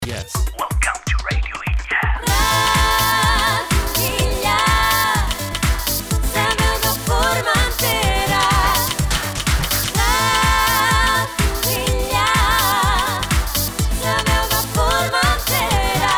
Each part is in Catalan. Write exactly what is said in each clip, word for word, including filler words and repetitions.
Yes. Welcome to Radio Illa. Radio Illa, la veu de Formentera. Radio Illa, la veu de Formentera.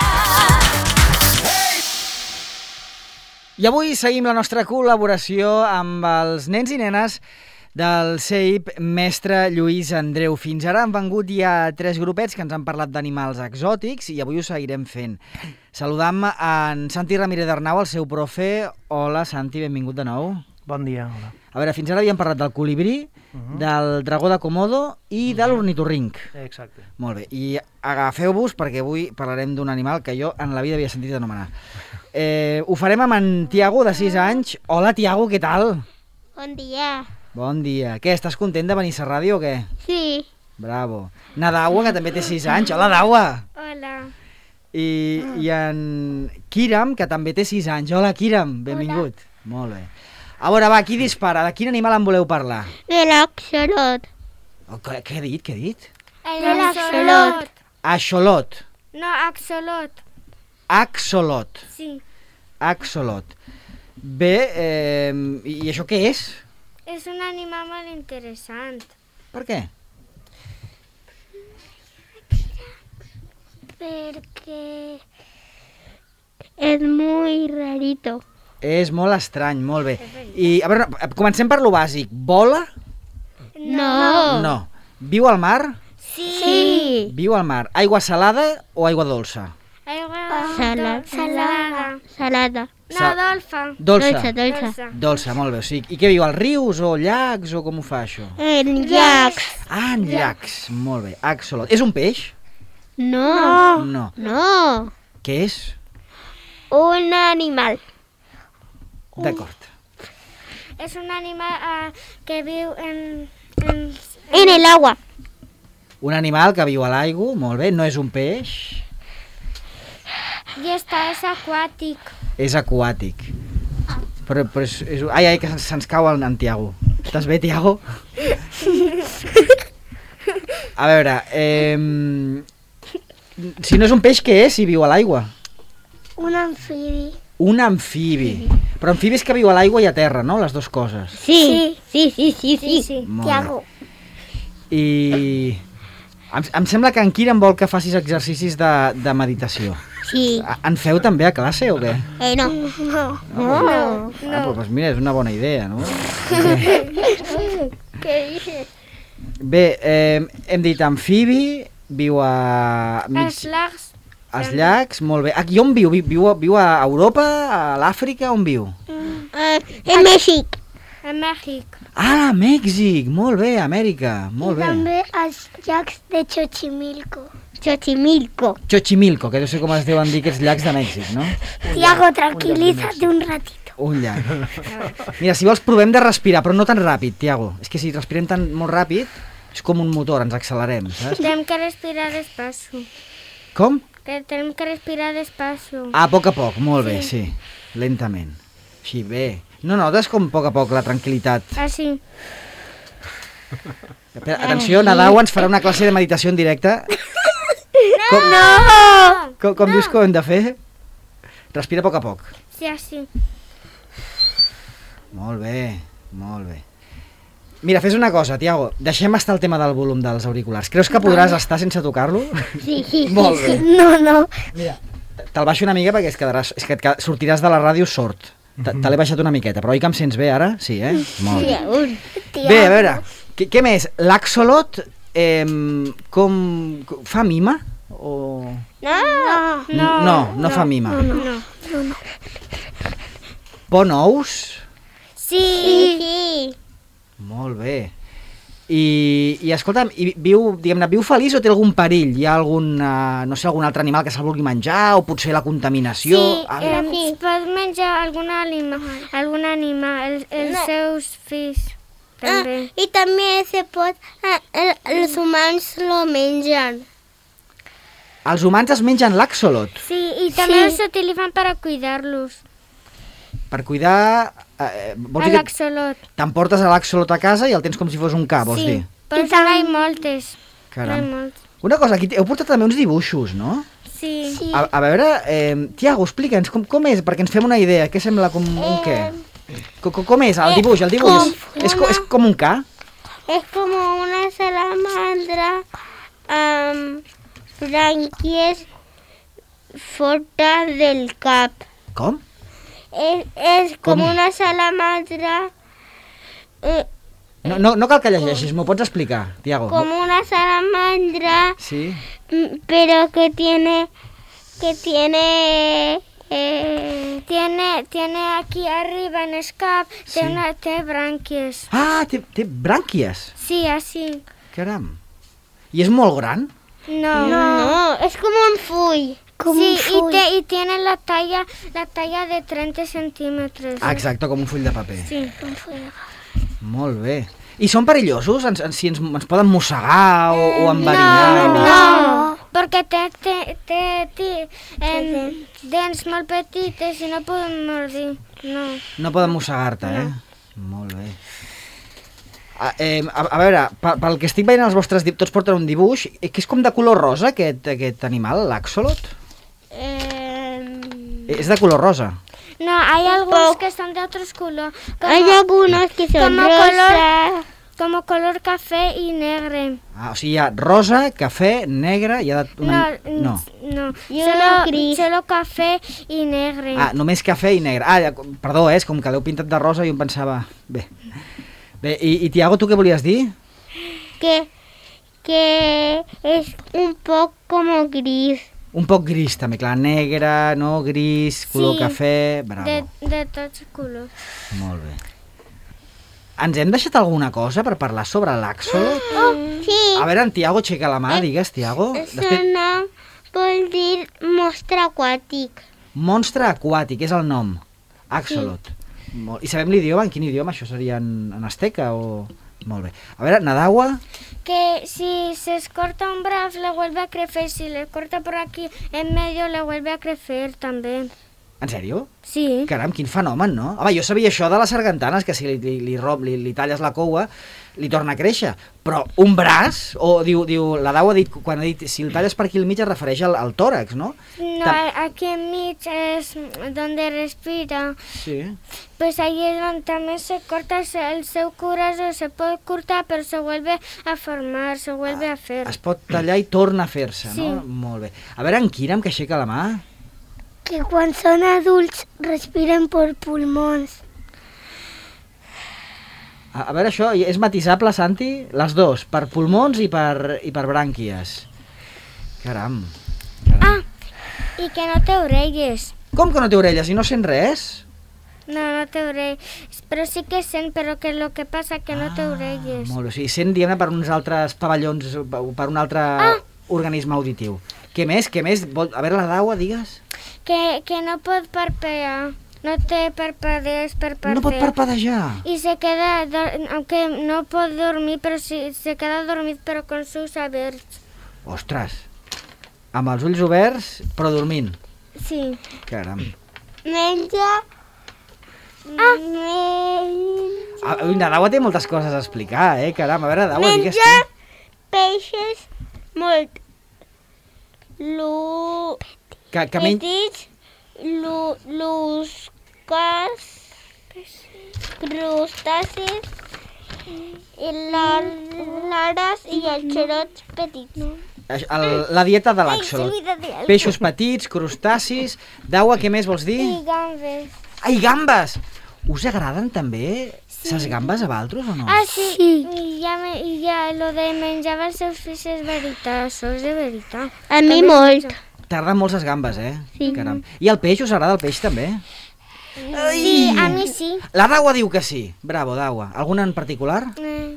I avui seguim la nostra col·laboració amb els nens i nenes del C E I P Mestre Lluís Andreu. Fins ara han vengut ja tres grupets que ens han parlat d'animals exòtics i avui ho seguirem fent. Saludam a en Santi Ramírez d'Arnau, el seu profe. Hola, Santi, benvingut de nou. Bon dia, hola. A veure, fins ara havíem parlat del colibrí, uh-huh. del dragó de Komodo i uh-huh. de l'ornitorrinc. Exacte. Molt bé, i agafeu-vos perquè avui parlarem d'un animal que jo en la vida havia sentit anomenar. Eh, ho farem amb en Tiago, de sis anys. Hola, Tiago, què tal? Bon dia. Bon dia. Què, estàs content de venir a la ràdio o què? Sí. Bravo. Na Dawa, que també té sis anys. Hola, Dawa. Hola. I, i en Kiram, que també té sis anys. Hola, Kiram. Benvingut. Hola. Molt bé. A veure, va, qui dispara? De quin animal en voleu parlar? De l'axolot. Oh, què, què he dit? Què he dit? De l'axolot. Axolot. No, axolot. Axolot. Sí. Axolot. Bé, eh, i això què és? És un animal molt interessant. Per què? Perquè és molt rarito. És molt estrany, molt bé. I, a veure, comencem per lo bàsic. Vola? No. No. Viu al mar? Sí. Viu al mar. Aigua salada o aigua dolça? Aigua salada. Salada. Salada. Sa- No, dolça. Dolça. Dolça, dolça. Dolça, molt bé. O sigui, i què viu, als rius o llacs o com ho fa això? En llacs. Ah, en llacs. Molt bé. Axolot. És un peix? No. No. No. Què és? Un animal. D'acord. És un animal uh, que viu en... En, en el agua. Un animal que viu a l'aigua, molt bé. No és un peix, I està, és aquàtic. és aquàtic. Però, però és, és... Ai, ai, que se'ns se'ns cau en, en Tiago. Estàs bé, Tiago? A veure, eh... si no és un peix, què és si viu a l'aigua? Un amfibi. Un amfibi. Però amfibis que viu a l'aigua i a terra, no? Les dues coses. Sí, sí, sí, sí, sí. sí. Molt Tiago. I... Em, em sembla que en Kiran vol que facis exercicis de, de meditació. Sí. A- En feu també a classe o què? Eh, no. No. No. Ah, però, doncs mira, és una bona idea, no? Què dices? Bé, eh, hem dit amfibi, viu a... mig- Els lacs. als llacs, molt bé. Aquí on viu? Vi- Viu, a- viu a Europa, a l'Àfrica, on viu? Uh, en Mèxic. A Mèxic. Ah, a Mèxic, molt bé, Amèrica, molt bé. També als llacs de Xochimilco. Xochimilco. Xochimilco, que no sé com es deuen dir aquests llacs de Mèxic, no? Tiago, tranquilízate un ratito. Un llac. Mira, si vols provem de respirar, però no tan ràpid, Tiago. És que si respirem tan molt ràpid, és com un motor, ens accelerem, saps? Tenim que respirar despacio. Com? Que tenim que respirar despacio. A poc a poc, molt bé, sí. Lentament. Així, bé. No notes com a poc a poc la tranquil·litat? Així. Espera, atenció, Nadau ens farà una classe de meditació en directe. Com, No! com, com dius que ho hem de fer? Respira a poc a poc. Sí, així. Molt bé, molt bé. Mira, fes una cosa, Tiago, deixem estar el tema del volum dels auriculars. Creus que podràs estar sense tocar-lo? Sí, sí, Molt sí, bé. sí. No, no. Mira, te'l baixo una mica perquè es quedaràs, és que et qued- sortiràs de la ràdio sord. Te, te l'he baixat una miqueta, però oi que em sents bé ara? Sí, eh? Molt bé. un. Bé, a veure, què, què més? L'axolot, eh, com, com... fa mima? O... No. No, no, no fa mima. No, no. Pon ous? Sí. Sí. Molt bé. I, i escolta'm, i viu, diguem-ne, viu feliç o té algun perill? Hi ha algun, uh, no sé, algun altre animal que se'l vulgui menjar o potser la contaminació? Sí, Ah, eh, es pot menjar algun animal, algun animal, els, els No. seus fills, també. Ah, y también se puede, ah, el- los humanos lo menjan. Els humans es mengen l'axolot Sí, i també Sí. els utilitzen per a cuidar-los. per cuidar... Eh, vols A dir que l'axolot. t'emportes a l'axolot a casa i el tens com si fos un ca, vols Sí, dir? però I tant. n'hi ha moltes. N'hi ha Caram. molts. Una cosa, aquí heu portat també uns dibuixos, no? Sí. Sí. A, a veure, eh, Tiago, explica'ns com, com és, perquè ens fem una idea. Què sembla com un què? Com, com és el dibuix? El dibuix és, és, co- és com un ca? Es como una salamandra amb branquies fortes del cap. Com? Es, es Com? como una salamandra, eh, No, no, no cal que llegeixis, m'ho pots explicar, Tiago. como una salamandra, Sí? mm, pero que tiene, que tiene, eh, Tiene, tiene aquí arriba en el cap, Sí. té, una, té brànquies. Ah, té, té brànquies. Sí, así. Caram. I és molt gran? No. no, es como un full. Como Sí, un y, full. te- y tiene la talla, la talla de treinta centímetros. Ah, exacte, com un full de paper. Sí. Molt bé. I són perillosos? Ens, ens, si ens, ens poden mossegar o, o enverinar? No, o- no, perquè té, té, té, té em, dents molt petites i no poden mordir. No. No poden mossegar-te, eh? Molt bé. A, eh, a, a veure, pel, pel que estic veient els vostres... di- Tots porten un dibuix, eh, que és com de color rosa, aquest, aquest animal, l'axolot. Eh, És de color rosa. No, hay algunos poco. que son de otros colores. hay algunos que son como rosas. Como color café y negro. Ah, o sigui, hi ha rosa, cafè, negre... Hi ha de... una... No, no. Y Solo, uno gris. solo café y negro. Ah, només cafè i negre. Ah, ja, perdó, eh, és com que l'heu pintat de rosa i jo em pensava... Bé, Bé i, i Tiago, tu què volies dir? Que, que es un poco como gris. Un poc gris també, clar, negre, no? Gris, color Sí, cafè... Bravo, de, de tots colors. molt bé. Ens hem deixat alguna cosa per parlar sobre l'axolot? Sí, A veure, en Tiago, aixeca la mà, digues, Tiago. su nom vol dir monstre aquàtic. Monstre aquàtic, és el nom. Axolot. Molt... I sabem l'idioma? En quin idioma? Això seria en, en asteca o...? Molt bé. A veure, Nadagua... Que si se corta un brazo le vuelve a crecer, si le corta por aquí en medio le vuelve a crecer también. En sèrio? Sí. Caram, quin fenomen, no? Home, jo sabia això de les sargantanes, que si li, li, li, rob, li, li talles la coua, li torna a créixer. Però un braç, o diu, diu la Dau ha dit, quan ha dit, si el talles per aquí al mig es refereix al, al tòrax, no? No, Tam- aquí en mig es donde respira. Sí. Pues ahí es donde también se corta el seu corazón, se puede cortar, pero se vuelve a formar, se vuelve a hacer. Es pot tallar i torna a fer-se, Sí. no? Molt bé. A veure, en Kiram, que aixeca la mà. Que quan són adults respiren per pulmons. A, a veure, això és matisable, Santi? Les dos, per pulmons i per, i per brànquies. Caram. Caram. Ah, y que no te orelles. Com que no té orelles i no sent res? No, no te orelles. Pero sí que sen, pero que lo que pasa que no te orelles. Molt bé, o sigui, sent, diguem-ne, per uns altres pavellons, per un altre organisme auditiu. Què més? Què més? Vol... A veure, la Daua, digues. Que, que no pot parpear. No te parpadees, parpadea. No pot parpadejar. Y se queda, do- aunque no puede dormir, pero sí, se queda dormit, pero con sus abiertos. Ostres. Amb els ulls oberts, però dormint. Sí. Caram. Menja... Ah. menja... Ah, la Daua té moltes coses a explicar, eh? Caram, a veure, Daua, digues menja tu. peixes molt lu... Que, que men... petits, lu... lusques, crustacis, i lar... lares i els xerots petits. el, la dieta de l'axolot. Peixos petits, crustacis... Daua, què més vols dir? Y gambes. Ai, gambes! Us agraden també ses gambes a vosaltres o no? Ah, sí. Y ya, me, y ya lo de menjar els seus fills és veritat, això és de veritat. A mi També molt. és- T'agraden molt ses gambes, eh? Sí. Caram. I el peix, us agrada el peix també? Sí, a mí sí. La Daua diu que sí. Bravo, Daua. Alguna en particular? Eh,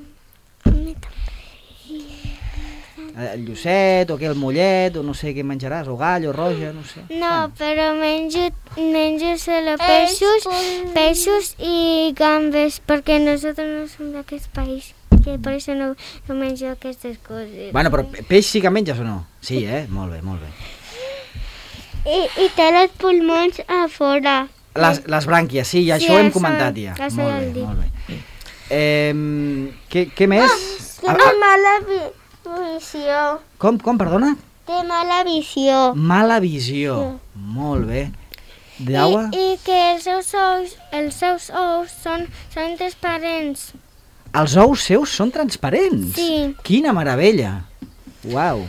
El llucet, o què, el mollet, o no sé què menjaràs, o gall, o roja, no sé. no, però menjo, menjo solo peixos, peixos y gambes, porque nosotros no somos de aquest país. Que por eso no, no menjo aquestes coses. Bueno, però pe- peix sí que menges o no? Sí, eh? Molt bé, molt bé. I, i té els pulmons a fora. Les, les brànquies, sí, ja Sí, això ho hem això- comentat ja. això Molt ja bé, el dic. molt bé. Eh, què, què més? Tiene mala vi- visió. Com, com, perdona? Té mala visió. Mala visió. Molt bé. Daua? I, I que els seus ous, els seus ous són, són transparents. Els ous seus són transparents? Sí. Quina meravella. Uau.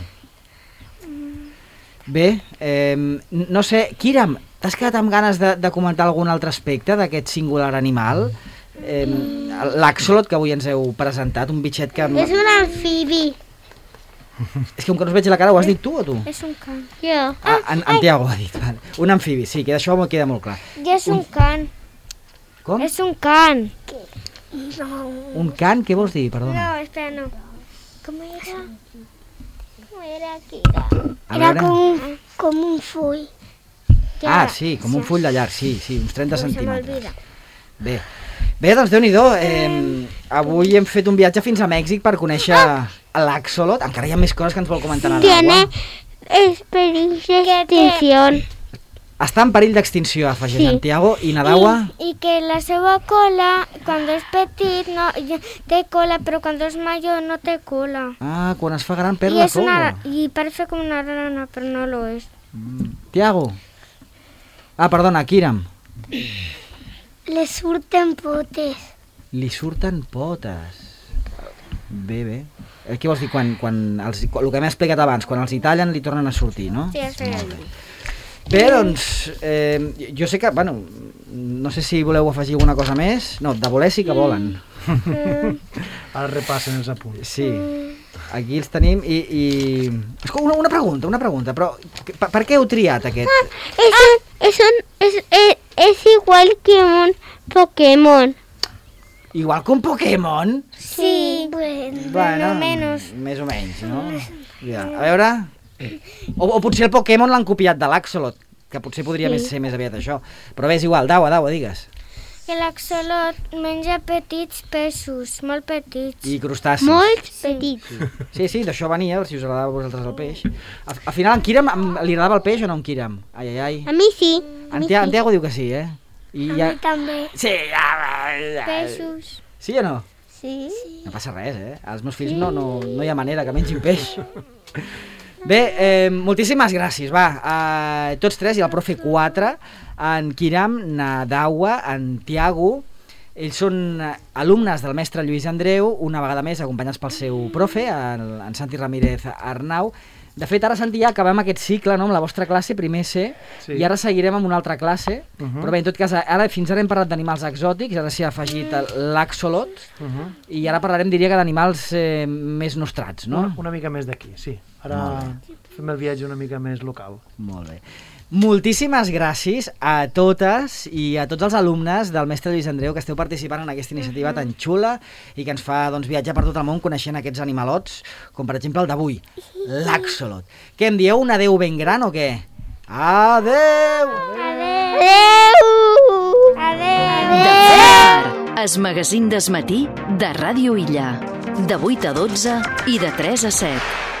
Bé, eh, no sé, Kiram, t'has quedat amb ganes de, de comentar algun altre aspecte d'aquest singular animal? Eh, L'axolot que avui ens heu presentat, un bitxet que... És un amfibi. És que com que no us veig la cara, ho has dit tu o tu? És un can. Jo. Ah, en, en Tiago ho ha dit. Vale. Un amfibi, sí, que d'això m'ho queda molt clar. I és un can. Com? És un can. Un can? Què vols dir? Perdona. No, espera, no. Com era? Com era que era? A Era veure. com un, com un full. Ah, sí, com un full de llarg, sí, sí, uns trenta Se centímetres. m'olvida. Bé, bé, doncs Déu-n'hi-do, eh, avui hem fet un viatge fins a Mèxic per conèixer l'axolot. Encara hi ha més coses que ens vol comentar a Tiene l'aigua. perill d'extinción. Està en perill d'extinció, afegeix Sí. en Tiago, i Nadaua... I, I que la seva cola, quan és petit, no, ja té cola, però quan és major no té cola. Ah, quan es fa gran perd I, la és una, cola. I parece com una rana, però no lo és. Tiago. Ah, perdona, Kiram. Le surten potes. Li surten potes. Bé, bé. Eh, Què vols dir quan, quan els, quan, el que m'he explicat abans, quan els hi tallen li tornen a sortir, no? Sí, és feia dir. Bé, doncs, eh, jo sé que, bueno, no sé si voleu afegir alguna cosa més. No, de voler sí que volen. Ara repassen els apunts. Sí, aquí els tenim i... i... Escolta, una, una pregunta, una pregunta, però per, per què heu triat aquest? Es, un, es, un, es, es, es igual que un Pokémon. Igual que un Pokémon? Sí, Bueno. o menos. Més o menys, no? Ja, a veure... O, o potser el Pokémon l'han copiat de l'Axolot, que potser podria més, ser més aviat això. Però bé, és igual, Daua, Daua, digues. Que l'axolot menja petits peixos, molt petits. I crustacis. Molt petit. Sí, sí, d'això venia, si us agradava a vosaltres el peix. Al, al final, en Kiram em- li agradava el peix o no, en Kiram? Ai, ai, ai. A mi sí. A En, mi Tia, en sí. Tiago diu que sí, eh? I A mi també. Sí, ja, ja. Peixos. Sí o no? Sí. No passa res, eh? Els meus fills no, no, no hi ha manera que mengin peix. Bé, eh, moltíssimes gràcies, va, a tots tres i al profe quatre, en Kiram, na Daua, en Tiago. Ells són eh, alumnes del mestre Lluís Andreu, una vegada més acompanyats pel seu profe, en, en Santi Ramírez Arnau. De fet, ara, Santi, ja acabem aquest cicle, no?, amb la vostra classe, primer C, Sí. i ara seguirem amb una altra classe, Uh -huh. però bé, en tot cas, ara fins ara hem parlat d'animals exòtics, ara s'hi ha afegit el- l'axolot, Uh -huh. i ara parlarem, diria que d'animals eh, més nostrats, no? una, una mica més d'aquí, sí. Ara Molt fem el viatge una mica més local. Molt bé. Moltíssimes gràcies a totes i a tots els alumnes del mestre Lluís Andreu que esteu participant en aquesta iniciativa tan xula i que ens fa doncs, viatjar per tot el món coneixent aquests animalots, com per exemple el d'avui, l'axolot. Què em dieu, un adeu ben gran o què? Adeu! Adéu! Adéu! Es magazín d'esmatí de Ràdio Illa. De vuit a dotze i de tres a set.